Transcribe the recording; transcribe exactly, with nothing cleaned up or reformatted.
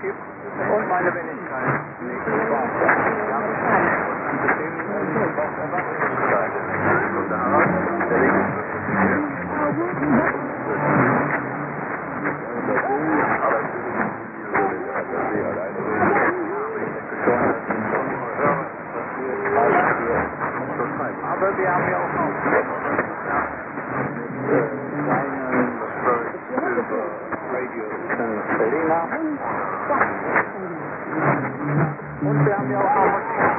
gibt und meine Wenigkeit. Aber wir haben ja auch noch und wir haben ja auch noch